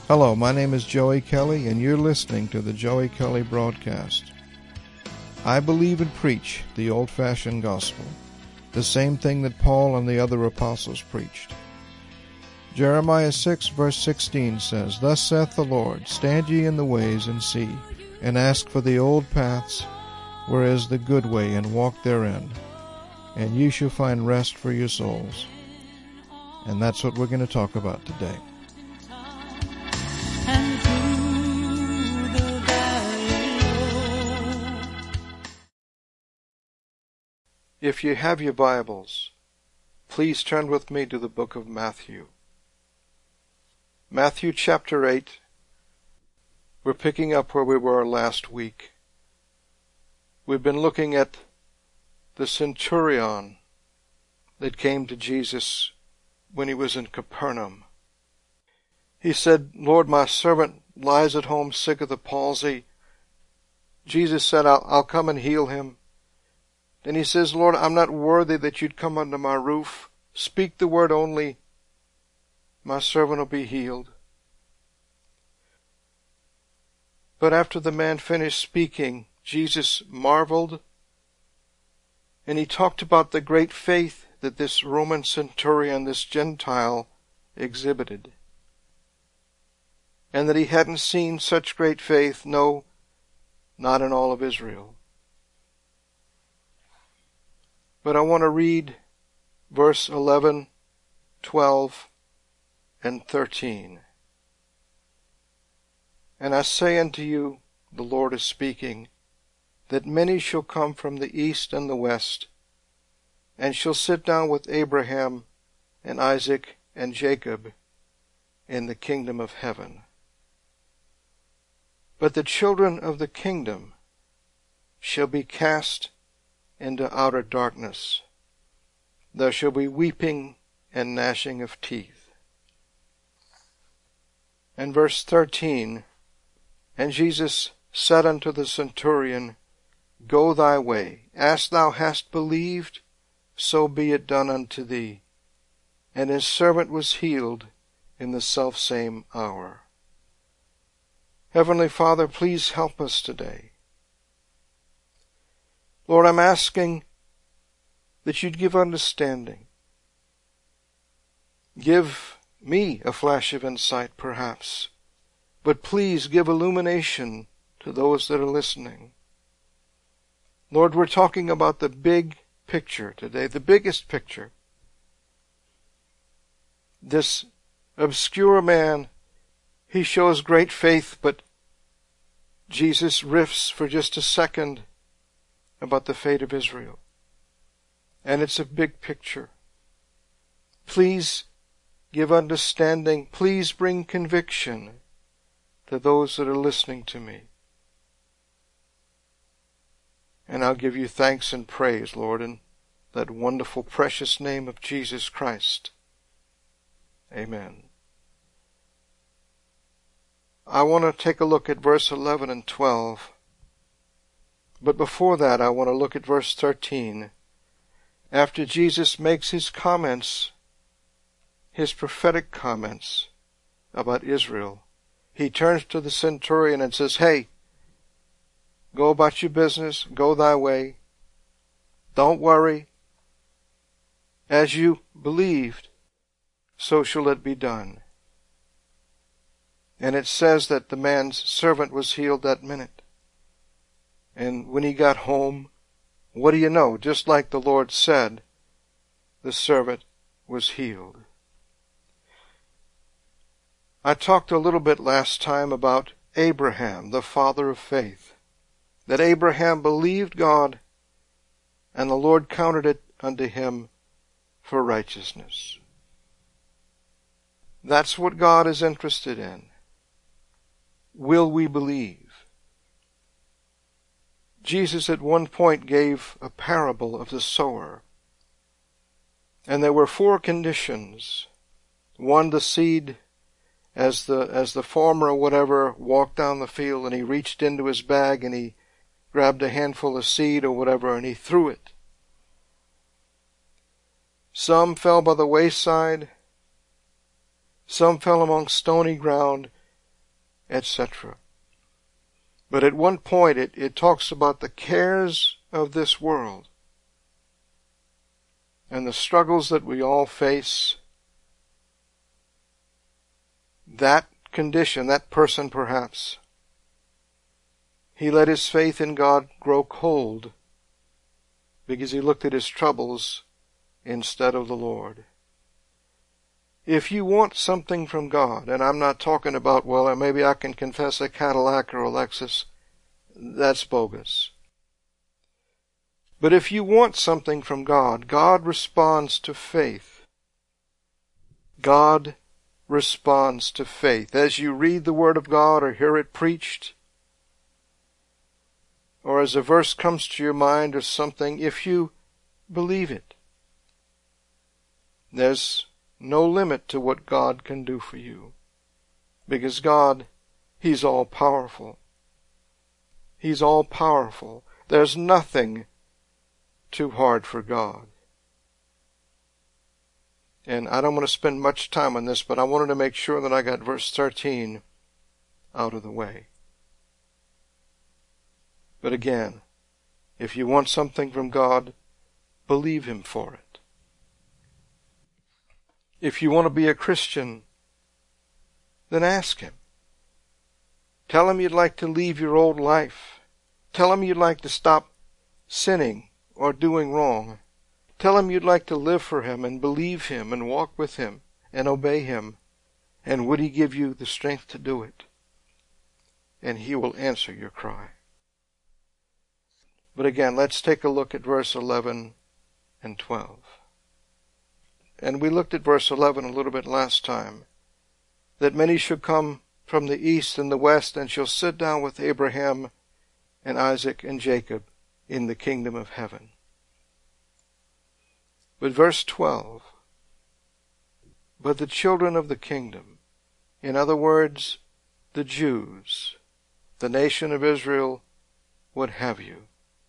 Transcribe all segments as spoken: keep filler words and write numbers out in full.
Hello, my name is Joey Kelly, and you're listening to the Joey Kelly Broadcast. I believe and preach the old-fashioned gospel, the same thing that Paul and the other apostles preached. Jeremiah six verse sixteen says, Thus saith the Lord, Stand ye in the ways and see, and ask for the old paths, where is the good way, and walk therein, and ye shall find rest for your souls. And that's what we're going to talk about today. If you have your Bibles, please turn with me to the book of Matthew. Matthew chapter eight. We're picking up where we were last week. We've been looking at the centurion that came to Jesus when he was in Capernaum. He said, Lord, my servant lies at home sick of the palsy. Jesus said, I'll, I'll come and heal him. Then he says, Lord, I'm not worthy that you'd come under my roof. Speak the word only. My servant will be healed. But after the man finished speaking, Jesus marveled, and he talked about the great faith that this Roman centurion, this Gentile, exhibited. And that he hadn't seen such great faith, no, not in all of Israel. But I want to read verse eleven, twelve, and thirteen. And I say unto you, the Lord is speaking, that many shall come from the east and the west, and shall sit down with Abraham and Isaac and Jacob in the kingdom of heaven. But the children of the kingdom shall be cast into outer darkness. There shall be weeping and gnashing of teeth. And verse thirteen, And Jesus said unto the centurion, Go thy way, as thou hast believed, so be it done unto thee. And his servant was healed in the selfsame hour. Heavenly Father, please help us today. Lord, I'm asking that you'd give understanding. Give me a flash of insight, perhaps, but please give illumination to those that are listening. Lord, we're talking about the big picture today, the biggest picture. This obscure man, he shows great faith, but Jesus riffs for just a second about the fate of Israel. And it's a big picture. Please give understanding. Please bring conviction to those that are listening to me. And I'll give you thanks and praise, Lord, in that wonderful, precious name of Jesus Christ. Amen. I want to take a look at verse eleven and twelve. But before that, I want to look at verse thirteen. After Jesus makes his comments, his prophetic comments about Israel, he turns to the centurion and says, Hey, go about your business, go thy way. Don't worry. As you believed, so shall it be done. And it says that the man's servant was healed that minute. And when he got home, what do you know? Just like the Lord said, the servant was healed. I talked a little bit last time about Abraham, the father of faith. That Abraham believed God, and the Lord counted it unto him for righteousness. That's what God is interested in. Will we believe? Jesus at one point gave a parable of the sower. And there were four conditions. One, the seed, as the as the farmer or whatever walked down the field and he reached into his bag and he grabbed a handful of seed or whatever and he threw it. Some fell by the wayside. Some fell among stony ground, et cetera. But at one point it, it talks about the cares of this world and the struggles that we all face. That condition, that person perhaps, he let his faith in God grow cold because he looked at his troubles instead of the Lord. If you want something from God, and I'm not talking about, well, maybe I can confess a Cadillac or a Lexus, that's bogus. But if you want something from God, God responds to faith. God responds to faith. As you read the Word of God or hear it preached, or as a verse comes to your mind or something, if you believe it, there's no limit to what God can do for you. Because God, He's all-powerful. He's all-powerful. There's nothing too hard for God. And I don't want to spend much time on this, but I wanted to make sure that I got verse thirteen out of the way. But again, if you want something from God, believe Him for it. If you want to be a Christian, then ask Him. Tell Him you'd like to leave your old life. Tell Him you'd like to stop sinning or doing wrong. Tell Him you'd like to live for Him and believe Him and walk with Him and obey Him. And would He give you the strength to do it? And He will answer your cry. But again, let's take a look at verse eleven and twelve. And we looked at verse eleven a little bit last time. That many shall come from the east and the west, and shall sit down with Abraham and Isaac and Jacob in the kingdom of heaven. But verse twelve, but the children of the kingdom, in other words, the Jews, the nation of Israel, what have you.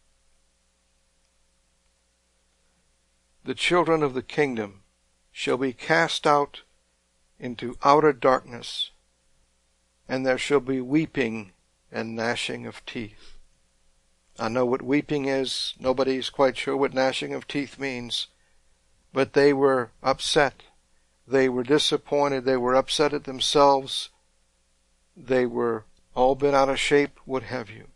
The children of the kingdom shall be cast out into outer darkness, and there shall be weeping and gnashing of teeth. I know what weeping is. Nobody's quite sure what gnashing of teeth means. But they were upset. They were disappointed. They were upset at themselves. They were all bent out of shape, what have you.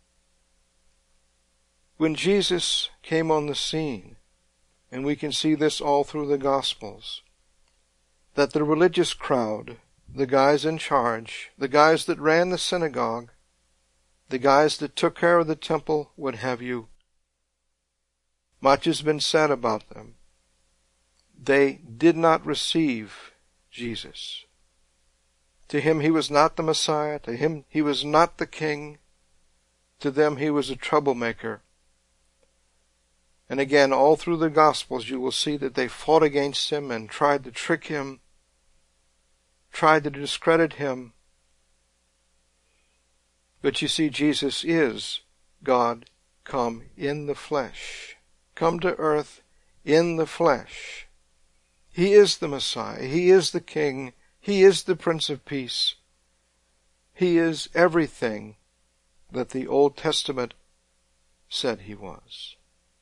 When Jesus came on the scene, and we can see this all through the Gospels, that the religious crowd, the guys in charge, the guys that ran the synagogue, the guys that took care of the temple, what have you, much has been said about them. They did not receive Jesus. To him he was not the Messiah. To him he was not the King. To them he was a troublemaker. And again, all through the Gospels you will see that they fought against him and tried to trick him, tried to discredit him. But you see, Jesus is God come in the flesh, come to earth in the flesh. He is the Messiah. He is the King. He is the Prince of Peace. He is everything that the Old Testament said he was.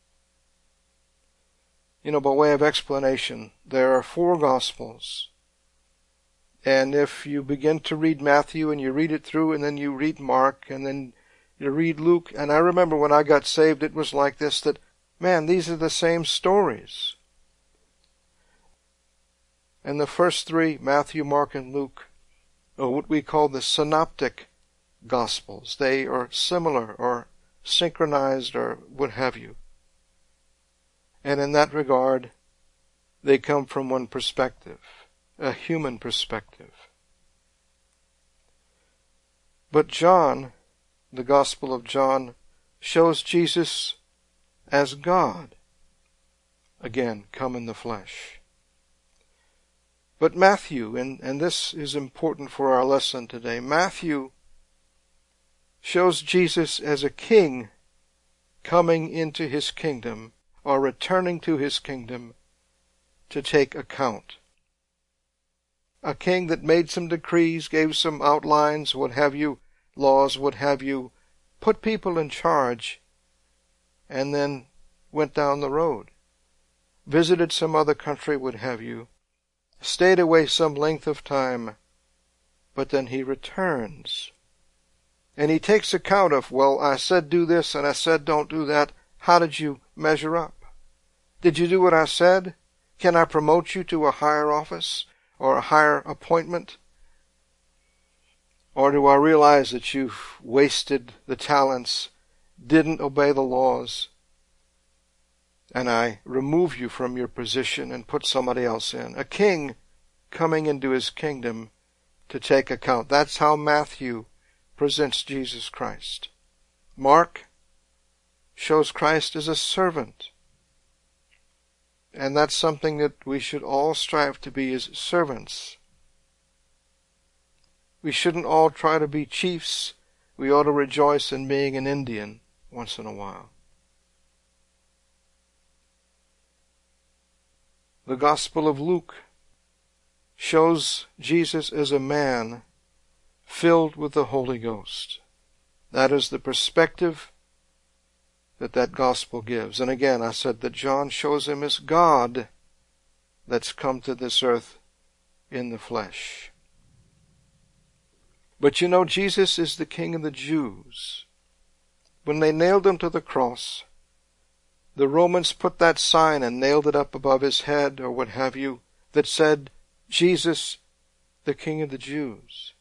You know, by way of explanation, there are four Gospels. And if you begin to read Matthew and you read it through and then you read Mark and then you read Luke, and I remember when I got saved it was like this, that, man, these are the same stories. And the first three, Matthew, Mark, and Luke, are what we call the synoptic Gospels. They are similar or synchronized or what have you. And in that regard, they come from one perspective, a human perspective. But John, the Gospel of John, shows Jesus as God, again, come in the flesh. But Matthew, and, and this is important for our lesson today, Matthew shows Jesus as a king coming into his kingdom, or returning to his kingdom to take account. A king that made some decrees, gave some outlines, what have you, laws, what have you, put people in charge, and then went down the road, visited some other country, what have you, stayed away some length of time, but then he returns. And he takes account of, well, I said do this and I said don't do that. How did you measure up? Did you do what I said? Can I promote you to a higher office or a higher appointment? Or do I realize that you've wasted the talents, didn't obey the laws, and I remove you from your position and put somebody else in? A king coming into his kingdom to take account. That's how Matthew presents Jesus Christ. Mark shows Christ as a servant. And that's something that we should all strive to be, as servants. We shouldn't all try to be chiefs. We ought to rejoice in being an Indian once in a while. The Gospel of Luke shows Jesus as a man filled with the Holy Ghost. That is the perspective that that gospel gives. And again, I said that John shows him as God that's come to this earth in the flesh. But you know, Jesus is the King of the Jews. When they nailed him to the cross, the Romans put that sign and nailed it up above his head, or what have you, that said, Jesus, the King of the Jews.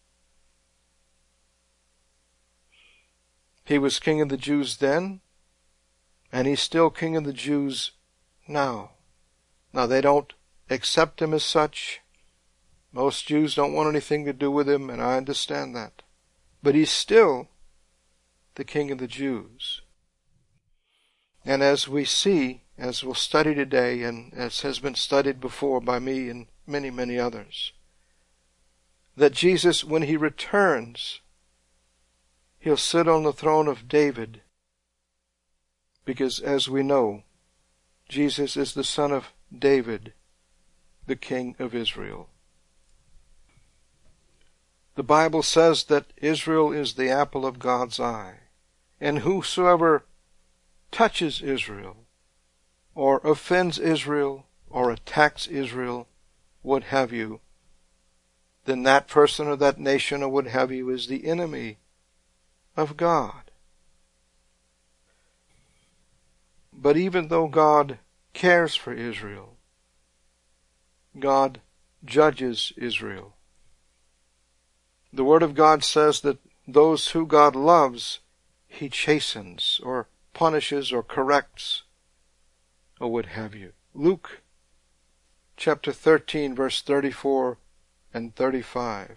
He was King of the Jews then, and he's still King of the Jews now. Now, they don't accept him as such. Most Jews don't want anything to do with him, and I understand that. But he's still the King of the Jews. And as we see, as we'll study today, and as has been studied before by me and many, many others, that Jesus, when he returns, he'll sit on the throne of David, because as we know, Jesus is the son of David, the King of Israel. The Bible says that Israel is the apple of God's eye, and whosoever touches Israel, or offends Israel, or attacks Israel, what have you, then that person or that nation or what have you is the enemy of God. But even though God cares for Israel, God judges Israel. The Word of God says that those who God loves, he chastens, or punishes, or corrects, or what have you. Luke chapter thirteen, verse thirty-four and thirty-five.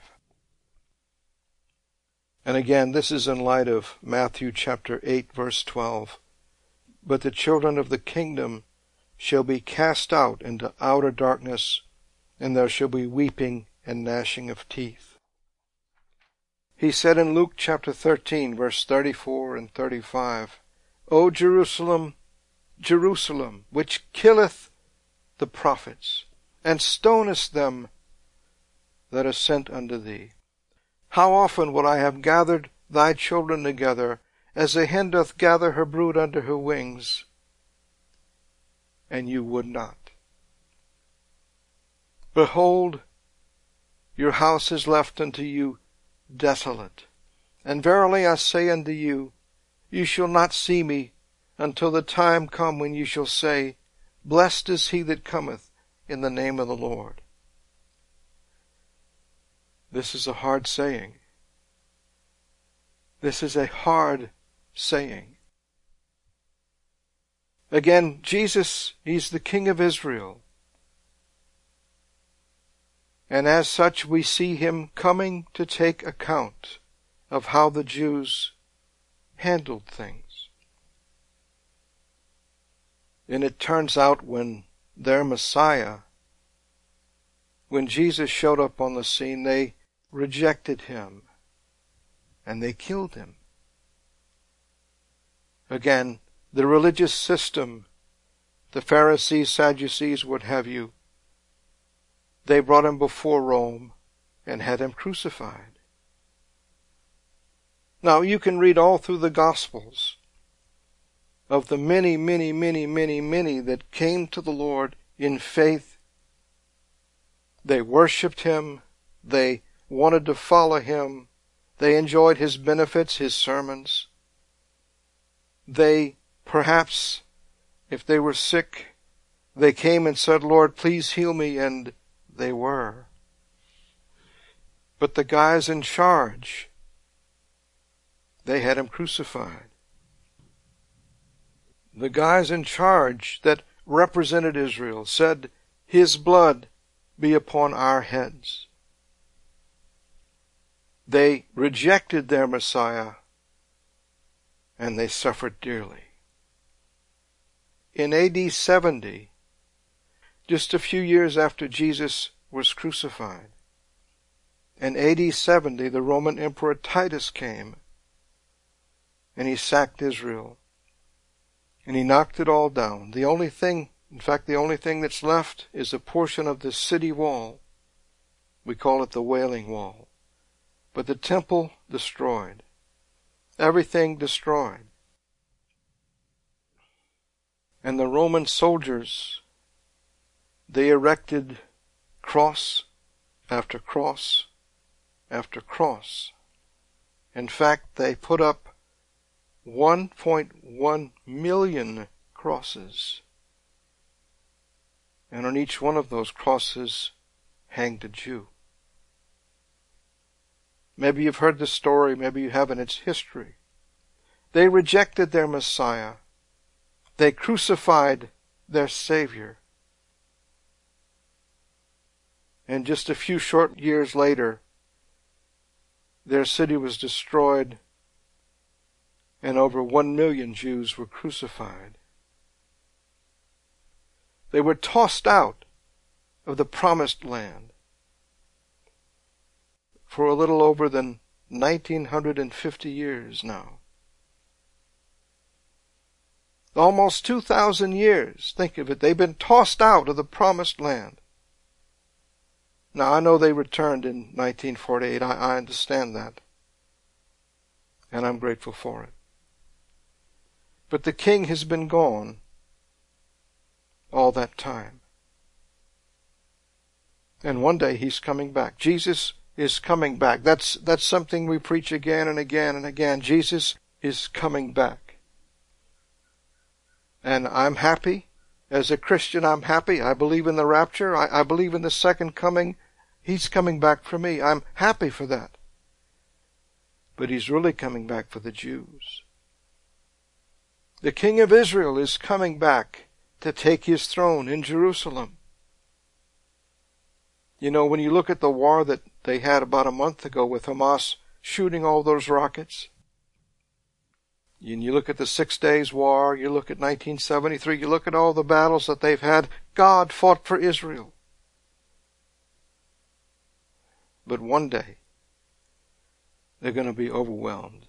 And again, this is in light of Matthew chapter eight, verse twelve. But the children of the kingdom shall be cast out into outer darkness, and there shall be weeping and gnashing of teeth. He said in Luke chapter thirteen, verse thirty-four and thirty-five, O Jerusalem, Jerusalem, which killeth the prophets, and stonest them that are sent unto thee, how often would I have gathered thy children together, as a hen doth gather her brood under her wings, and you would not. Behold, your house is left unto you desolate. And verily I say unto you, you shall not see me until the time come when you shall say, Blessed is he that cometh in the name of the Lord. This is a hard saying. This is a hard saying. Again, Jesus, he's the King of Israel. And as such, we see him coming to take account of how the Jews handled things. And it turns out when their Messiah, when Jesus showed up on the scene, they rejected him and they killed him. Again, the religious system, the Pharisees, Sadducees, what have you, they brought him before Rome and had him crucified. Now you can read all through the Gospels of the many, many, many, many, many that came to the Lord in faith. They worshipped him. They wanted to follow him. They enjoyed his benefits, his sermons. They, perhaps, if they were sick, they came and said, Lord, please heal me, and they were. But the guys in charge, they had him crucified. The guys in charge that represented Israel said, his blood be upon our heads. They rejected their Messiah, and they suffered dearly. In A D seventy, just a few years after Jesus was crucified, in A D seventy, the Roman Emperor Titus came, and he sacked Israel, and he knocked it all down. The only thing, in fact, the only thing that's left is a portion of the city wall. We call it the Wailing Wall. But the temple destroyed. Everything destroyed. And the Roman soldiers, they erected cross after cross after cross. In fact, they put up one point one million crosses. And on each one of those crosses hanged a Jew. Maybe you've heard the story, maybe you haven't. It's history. They rejected their Messiah. They crucified their Savior. And just a few short years later, their city was destroyed, and over one million Jews were crucified. They were tossed out of the promised land for a little over than nineteen fifty years now. Almost two thousand years, think of it. They've been tossed out of the promised land. Now, I know they returned in nineteen forty-eight. I, I understand that. And I'm grateful for it. But the king has been gone all that time. And one day he's coming back. Jesus is coming back. That's, that's something we preach again and again and again. Jesus is coming back. And I'm happy. As a Christian, I'm happy. I believe in the rapture. I, I believe in the second coming. He's coming back for me. I'm happy for that. But he's really coming back for the Jews. The King of Israel is coming back to take his throne in Jerusalem. You know, when you look at the war that they had about a month ago with Hamas shooting all those rockets, and you look at the Six Days War, you look at nineteen seventy-three, you look at all the battles that they've had, God fought for Israel. But one day, they're going to be overwhelmed.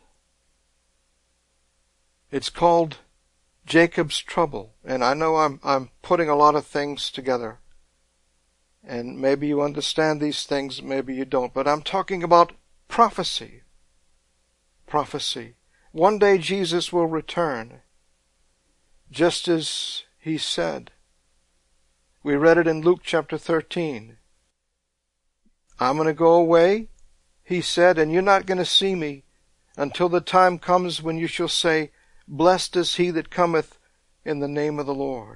It's called Jacob's trouble. And I know I'm, I'm putting a lot of things together. And maybe you understand these things, maybe you don't. But I'm talking about prophecy. Prophecy. One day Jesus will return, just as he said. We read it in Luke chapter thirteen. I'm going to go away, he said, and you're not going to see me until the time comes when you shall say, blessed is he that cometh in the name of the Lord.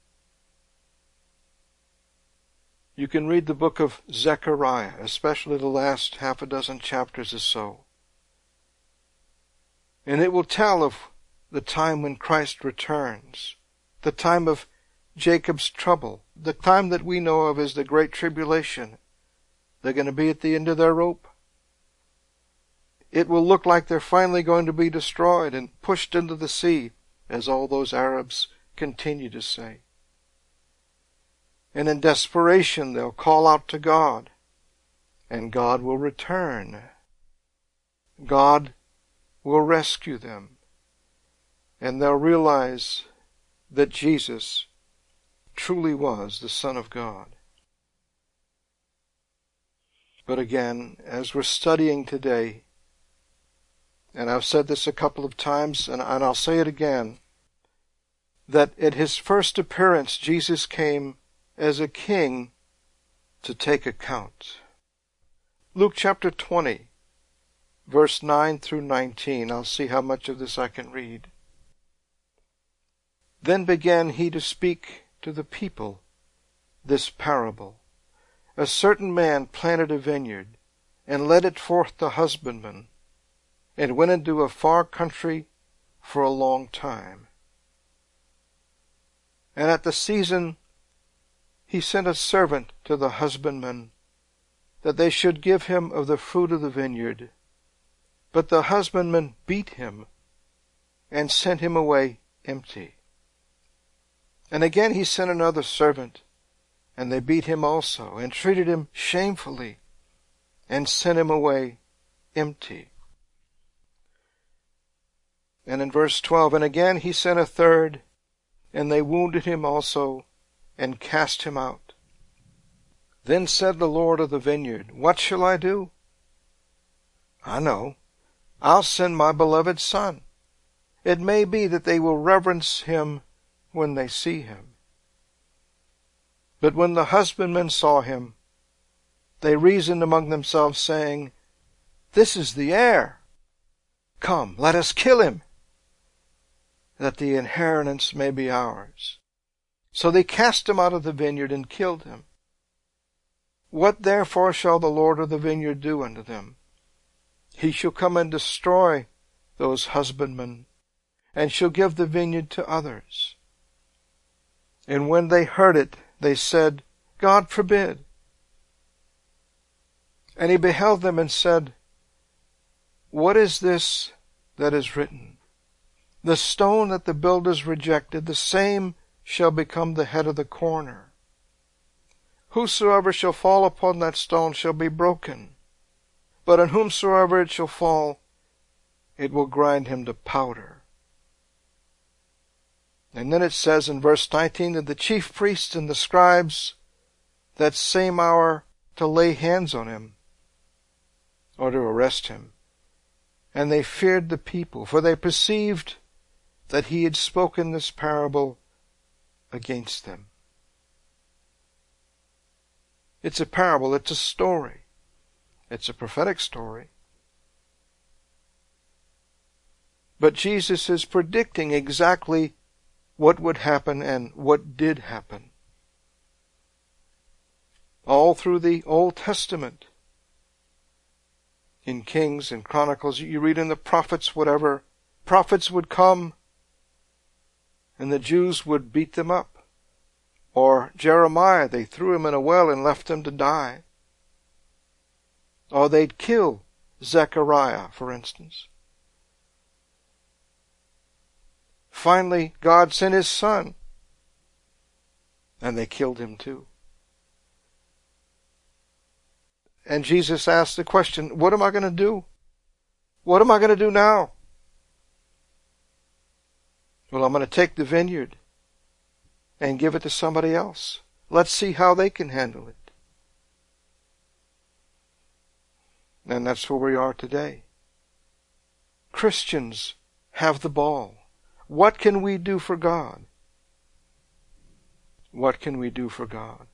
You can read the book of Zechariah, especially the last half a dozen chapters or so. And it will tell of the time when Christ returns, the time of Jacob's trouble, the time that we know of as the Great Tribulation. They're going to be at the end of their rope. It will look like they're finally going to be destroyed and pushed into the sea, as all those Arabs continue to say. And in desperation, they'll call out to God, and God will return. God will rescue them, and they'll realize that Jesus truly was the Son of God. But again, as we're studying today, and I've said this a couple of times, and, and I'll say it again, that at his first appearance, Jesus came as a king to take account. Luke chapter twenty, verse nine through nineteen. I'll see how much of this I can read. Then began he to speak to the people this parable. A certain man planted a vineyard, and led it forth to husbandmen, and went into a far country for a long time. And at the season he sent a servant to the husbandmen, that they should give him of the fruit of the vineyard. But the husbandmen beat him, and sent him away empty. And again he sent another servant, and they beat him also, and treated him shamefully, and sent him away empty. And in verse twelve, and again he sent a third, and they wounded him also, and cast him out. Then said the Lord of the vineyard, What shall I do? I know. I'll send my beloved Son. It may be that they will reverence him when they see him. But when the husbandmen saw him, they reasoned among themselves, saying, This is the heir. Come, let us kill him, that the inheritance may be ours. So they cast him out of the vineyard and killed him. What therefore shall the Lord of the vineyard do unto them? He shall come and destroy those husbandmen, and shall give the vineyard to others. And when they heard it, they said, God forbid. And he beheld them and said, What is this that is written? The stone that the builders rejected, the same shall become the head of the corner. Whosoever shall fall upon that stone shall be broken, but on whomsoever it shall fall, it will grind him to powder. And then it says in verse nineteen, that the chief priests and the scribes, that same hour, to lay hands on him, or to arrest him. And they feared the people, for they perceived that he had spoken this parable against them. It's a parable, it's a story. It's a prophetic story. But Jesus is predicting exactly what would happen and what did happen. All through the Old Testament, in Kings and Chronicles, you read in the prophets, whatever, prophets would come and the Jews would beat them up. Or Jeremiah, they threw him in a well and left him to die. Or they'd kill Zechariah, for instance. Finally, God sent his Son, and they killed him too. And Jesus asked the question, what am I going to do? What am I going to do now? Well, I'm going to take the vineyard and give it to somebody else. Let's see how they can handle it. And that's where we are today. Christians have the ball. What can we do for God? What can we do for God?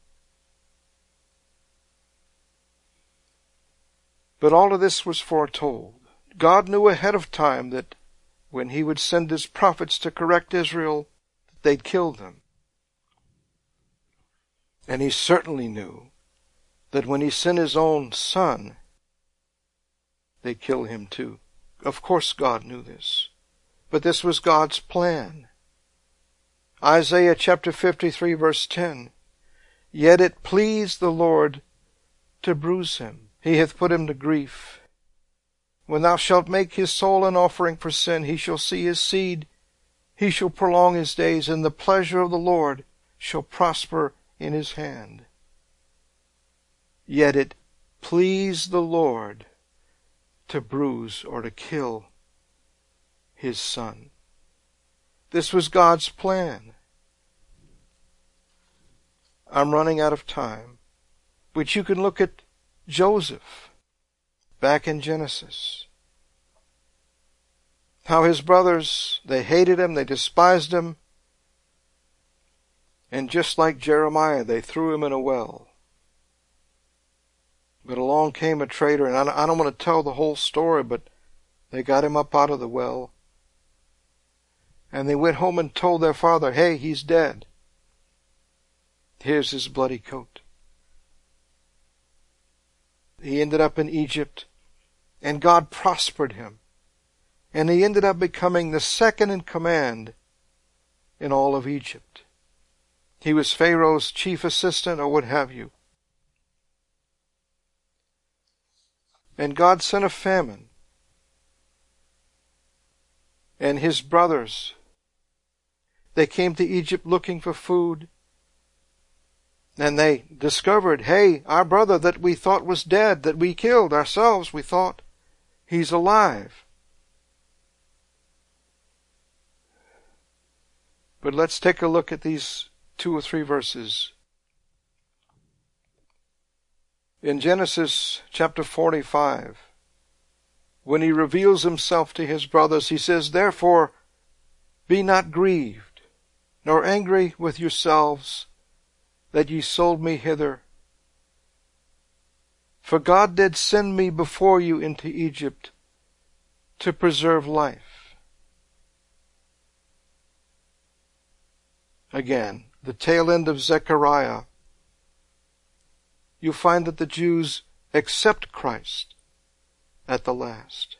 But all of this was foretold. God knew ahead of time that when he would send his prophets to correct Israel, they'd kill them. And he certainly knew that when he sent his own Son, they'd kill him too. Of course God knew this. But this was God's plan. Isaiah chapter fifty-three verse ten. Yet it pleased the Lord to bruise him. He hath put him to grief. When thou shalt make his soul an offering for sin, he shall see his seed. He shall prolong his days, and the pleasure of the Lord shall prosper in his hand. Yet it pleased the Lord to bruise or to kill his Son. This was God's plan. I'm running out of time, but you can look at Joseph back in Genesis. How his brothers, they hated him, they despised him, and just like Jeremiah, they threw him in a well. But along came a traitor, and I don't want to tell the whole story, but they got him up out of the well. And they went home and told their father, hey, he's dead. Here's his bloody coat. He ended up in Egypt, and God prospered him. And he ended up becoming the second in command in all of Egypt. He was Pharaoh's chief assistant, or what have you. And God sent a famine. And his brothers, they came to Egypt looking for food. And they discovered, hey, our brother that we thought was dead, that we killed ourselves, we thought, he's alive. But let's take a look at these two or three verses. In Genesis chapter forty-five, when he reveals himself to his brothers, he says, therefore, be not grieved, nor angry with yourselves, that ye sold me hither. For God did send me before you into Egypt to preserve life. Again, the tail end of Zechariah, you find that the Jews accept Christ at the last.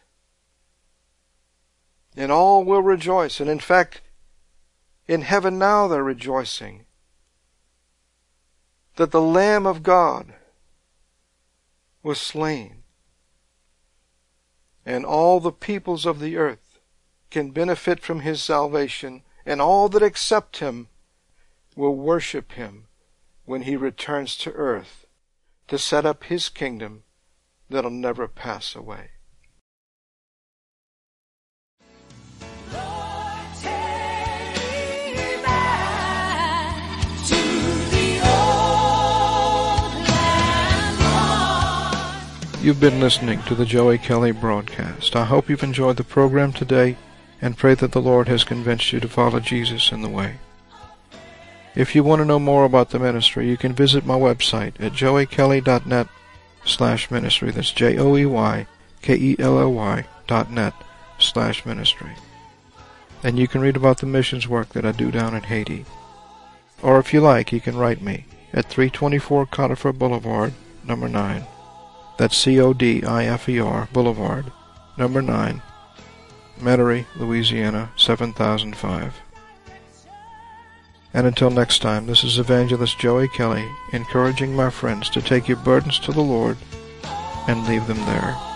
And all will rejoice. And in fact, in heaven now they're rejoicing that the Lamb of God was slain. And all the peoples of the earth can benefit from his salvation, and all that accept him will worship him when he returns to earth to set up his kingdom that'll never pass away. Lord, take me back to the old land, Lord. You've been listening to the Joey Kelly broadcast. I hope you've enjoyed the program today and pray that the Lord has convinced you to follow Jesus in the way. If you want to know more about the ministry, you can visit my website at joey kelly dot net slash ministry. That's J O E Y K E L L Y dot net slash ministry. And you can read about the missions work that I do down in Haiti. Or if you like, you can write me at three twenty-four Codifer Boulevard, number nine. That's C O D I F E R Boulevard, number nine, Metairie, Louisiana, seven thousand five. And until next time, this is Evangelist Joey Kelly, encouraging my friends to take your burdens to the Lord and leave them there.